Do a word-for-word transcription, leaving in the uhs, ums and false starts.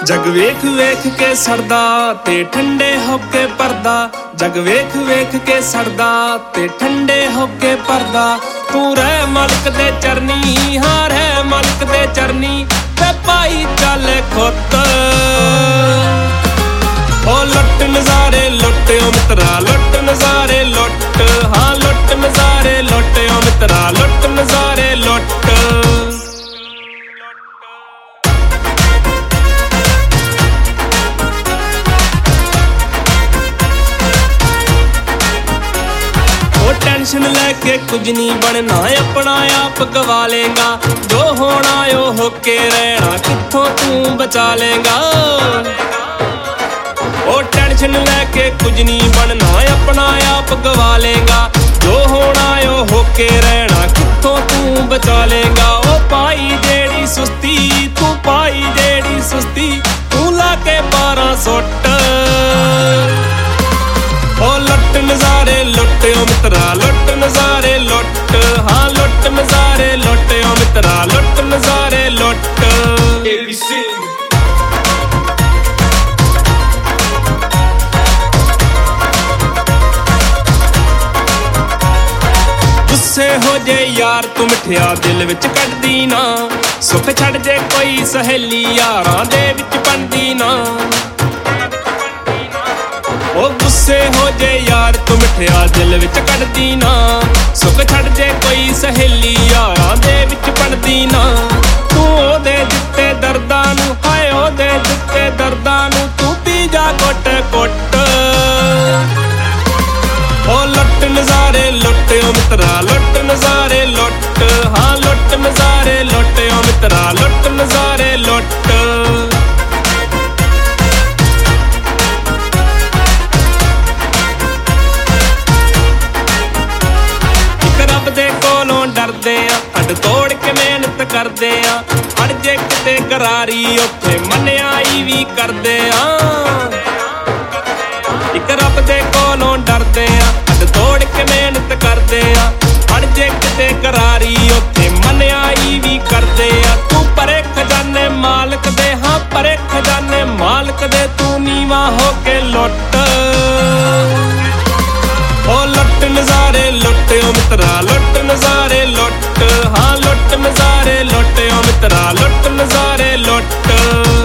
जग वेख वेख के सड़दा ते ठंडे होके परदा, जग वेख वेख के सड़दा ते ठंडे होके परदा। तू रह मालिक दे चरनी, हाँ रह मालिक दे चरनी, ते पाई चल खुत। ओ लुट नजारे लुट ओ मित्रा, लुट नजारे लुट, हाँ लुट नजारे लुट ओ मित्रा, लुट नजारे लुट। टेंशन लेके कुछ नहीं बनना, अपना आप गवा लेगा, जो होना यो होके रहना, कित्थों तू बचा लेगा। ओ टेंशन लेके कुछ नहीं बनना, अपना आप गवा लेगा, जो होना यो होके रहना, कित्थों तू बचा लेगा। ओ पाई जेड़ी सुस्ती, तू पाई जेड़ी सुस्ती, तू लाके बारह सुट। ओ लुट नजारे लुट ओ मित्रा, लुट नजारे लुट, हाँ लुट नजारे लुट ओ मित्रा, लुट नजारे लुट। गुस्से हो जे यार तू मिठिया दिल विच कटदी ना, सुख छड़ जे कोई सहेली यारां दे विच बनदी ना। ओ गुस्से हो जे यार तू मिठिया दिल विच कटदी ना, सुख छड़ जे कोई सहेली यारां दे विच बनदी ना। तू ओदे दित्ते दर्दां नूं, हाय ओदे दित्ते दर्दां नूं, तू पी जा घुट घुट। ओ लुट नजारे लुट ओ मित्रा, लुट नजारे लुट, हाँ लुट नजारे लुट ओ मित्रा, लुट नजारे लुट। डरदे आ हड तोड़ के मेहनत करदे आ, अड़ जे किते गरारी उत्थे मन्याई भी करदे आ। इक रब दे कोलों डरदे आ हड तोड़ के मेहनत करदे आ, अड़ जे किते गरारी उत्थे मन्याई भी करदे आ। तू परे खजाने मालक दे, हाँ परे खजाने मालक दे, तू नीवा होके लुट। ओ लुट नजारे लुट ओ मित्रा, लुट नजारे लुट, हाँ लुट नजारे लुट ओ मित्रा, लुट नजारे लुट।